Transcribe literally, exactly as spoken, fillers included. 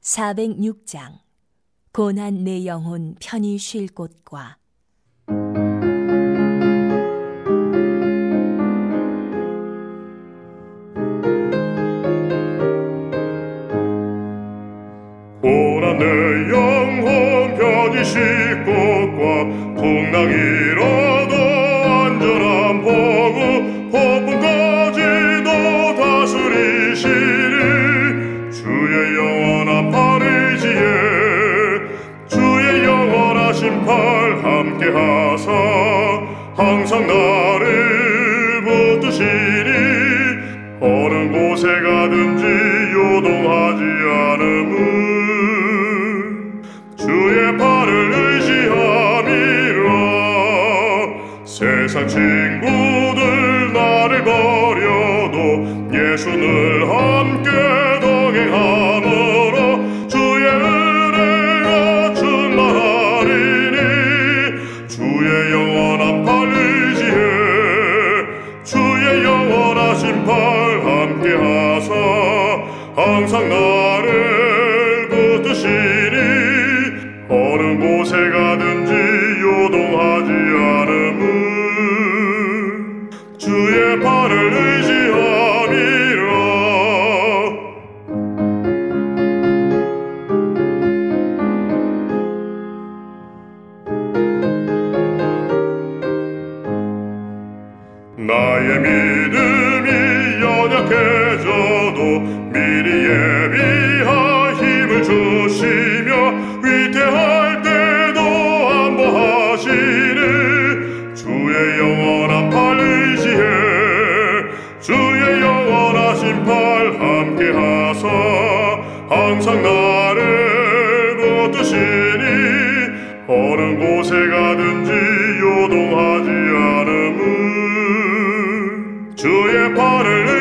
사백육 장 고난 내 영혼 편히 쉴 곳과 고난 내 영혼 편히 쉴 곳과 풍랑이라도 안전한 보고 폭풍까지도 다스리시리 주의 영원한 팔 의지에 주의 영원하신 팔 함께 하사 항상 나를 붙드시니 어느 곳에 가든지 요동하지 않음은 주의 팔을 의지함이라. 세상 친구들 나를 버려도 예수 늘 함께 동행하므로 주의 은혜가 충만하리니 주의 영원한 팔 의지에 주의 영원하신 팔 함께 하사 항상 나를 붙드시니 어느 곳에 가든지 요동하지 않음은 주의 팔을 의지함이라. 나의 믿음이 연약해져도 미리 예비한 힘을 주시며 위태할 때도 안보하시는 주의 영원한 팔 의지에 주의 영원하신 팔 함께 하사 항상 나를 붙드시니 어느 곳에 가든지 요동하지 않음은 주의 팔을